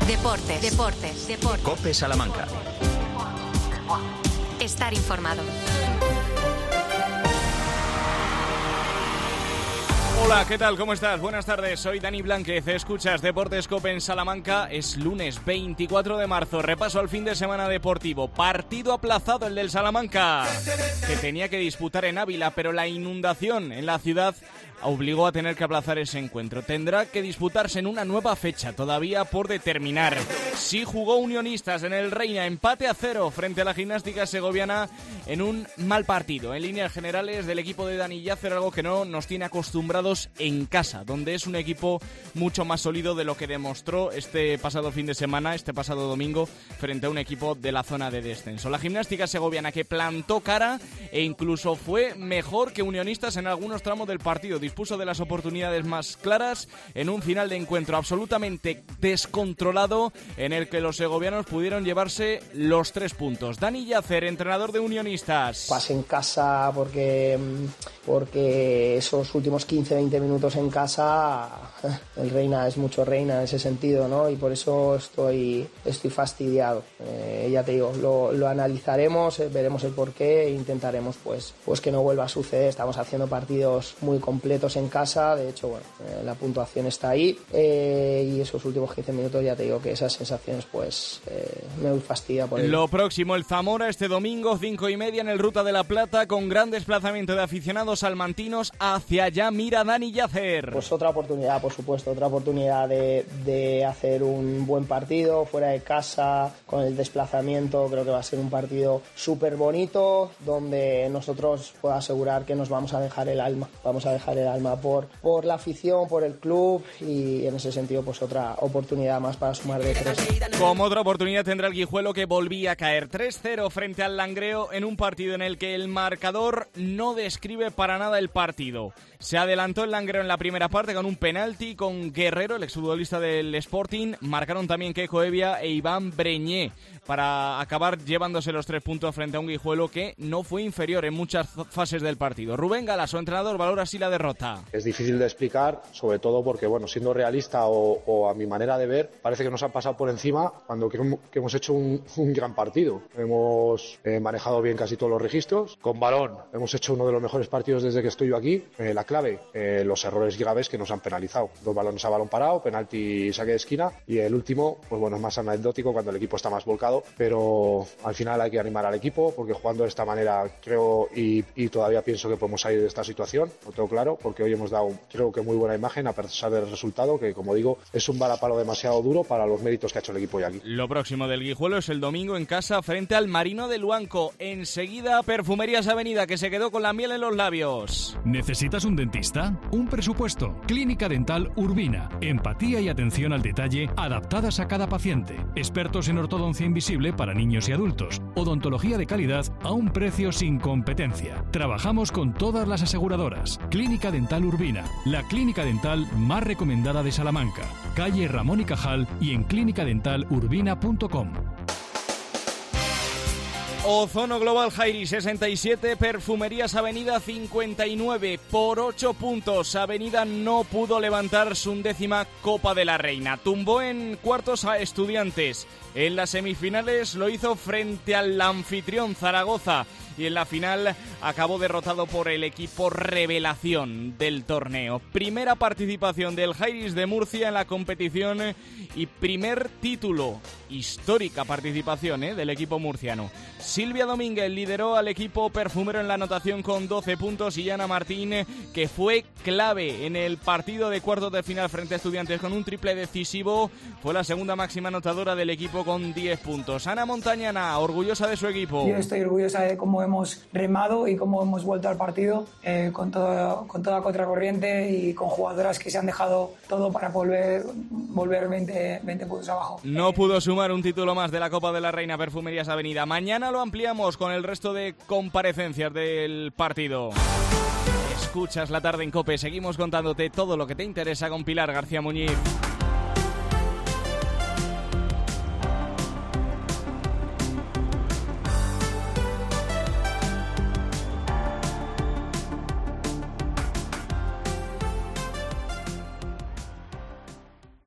Deportes. COPE Salamanca. Estar informado. Hola, ¿qué tal? ¿Cómo estás? Buenas tardes, soy Dani Blánquez, escuchas Deportes COPE en Salamanca. Es lunes 24 de marzo, repaso al fin de semana deportivo. Partido aplazado el del Salamanca, que tenía que disputar en Ávila, pero la inundación en la ciudad obligó a tener que aplazar ese encuentro. Tendrá que disputarse en una nueva fecha, todavía por determinar. Sí jugó Unionistas en el Reina, empate a 0 frente a la Gimnástica Segoviana en un mal partido. En líneas generales del equipo de Dani Yacer, algo que no nos tiene acostumbrados en casa, donde es un equipo mucho más sólido de lo que demostró este pasado fin de semana, este pasado domingo, frente a un equipo de la zona de descenso. La Gimnástica Segoviana, que plantó cara e incluso fue mejor que Unionistas en algunos tramos del partido, dispuso de las oportunidades más claras en un final de encuentro absolutamente descontrolado en el que los segovianos pudieron llevarse los 3 puntos. Dani Yacer, entrenador de Unionistas. Pasé en casa porque esos últimos 15-20 minutos en casa, el Reina es mucho Reina en ese sentido, ¿no? Y por eso estoy fastidiado. Ya te digo, lo analizaremos, veremos el porqué e intentaremos pues que no vuelva a suceder. Estamos haciendo partidos muy completos en casa, de hecho, bueno, la puntuación está ahí, y esos últimos 15 minutos ya te digo que esas sensaciones pues me muy fastidia por ello. Lo próximo, el Zamora, este domingo 5:30 en el Ruta de la Plata, con gran desplazamiento de aficionados salmantinos. Hacia allá mira Dani Yacer. Pues otra oportunidad, por supuesto, otra oportunidad de hacer un buen partido fuera de casa, con el desplazamiento. Creo que va a ser un partido súper bonito, donde nosotros puedo asegurar que nos vamos a dejar el alma por la afición, por el club, y en ese sentido pues otra oportunidad más para sumar de 3. Como otra oportunidad tendrá el Guijuelo, que volvía a caer 3-0 frente al Langreo en un partido en el que el marcador no describe para nada el partido. Se adelantó el Langreo en la primera parte con un penalti, con Guerrero, el exfutbolista del Sporting. Marcaron también Keiko Evia e Iván Breñé para acabar llevándose los 3 puntos frente a un Guijuelo que no fue inferior en muchas fases del partido. Rubén Galasso, entrenador, valora así la derrota. Es difícil de explicar, sobre todo porque, bueno, siendo realista o a mi manera de ver, parece que nos han pasado por encima cuando que hemos hecho un gran partido. Hemos manejado bien casi todos los registros. Con balón hemos hecho uno de los mejores partidos desde que estoy yo aquí. La clave, los errores graves que nos han penalizado. 2 balones a balón parado, penalti y saque de esquina. Y el último, pues bueno, es más anecdótico cuando el equipo está más volcado. Pero al final hay que animar al equipo, porque jugando de esta manera creo y todavía pienso que podemos salir de esta situación. Lo tengo claro, porque hoy hemos dado, creo que muy buena imagen a pesar del resultado, que como digo, es un balapalo demasiado duro para los méritos que ha hecho el equipo hoy aquí. Lo próximo del Guijuelo es el domingo en casa frente al Marino de Luanco. Enseguida, Perfumerías Avenida, que se quedó con la miel en los labios. ¿Necesitas un dentista? ¿Un presupuesto? Clínica Dental Urbina. Empatía y atención al detalle adaptadas a cada paciente. Expertos en ortodoncia invisible para niños y adultos. Odontología de calidad a un precio sin competencia. Trabajamos con todas las aseguradoras. Clínica Dental Urbina, la clínica dental más recomendada de Salamanca. Calle Ramón y Cajal y en clinicadentalurbina.com. Ozono Global Jairi 67, Perfumerías Avenida 59, por 8 puntos. Avenida no pudo levantar su 11ª Copa de la Reina. Tumbó en cuartos a Estudiantes. En las semifinales lo hizo frente al anfitrión Zaragoza. Y en la final acabó derrotado por el equipo revelación del torneo. Primera participación del Jairis de Murcia en la competición y primer título. Histórica participación del equipo murciano. Silvia Domínguez lideró al equipo perfumero en la anotación con 12 puntos y Ana Martín, que fue clave en el partido de cuartos de final frente a Estudiantes con un triple decisivo, fue la segunda máxima anotadora del equipo con 10 puntos. Ana Montañana, orgullosa de su equipo. Yo estoy orgullosa de cómo hemos remado y cómo hemos vuelto al partido con toda contracorriente y con jugadoras que se han dejado todo para volver 20 puntos abajo. No pudo sumar un título más de la Copa de la Reina Perfumerías Avenida. Mañana lo ampliamos con el resto de comparecencias del partido. Escuchas La Tarde en COPE. Seguimos contándote todo lo que te interesa con Pilar García Muñiz.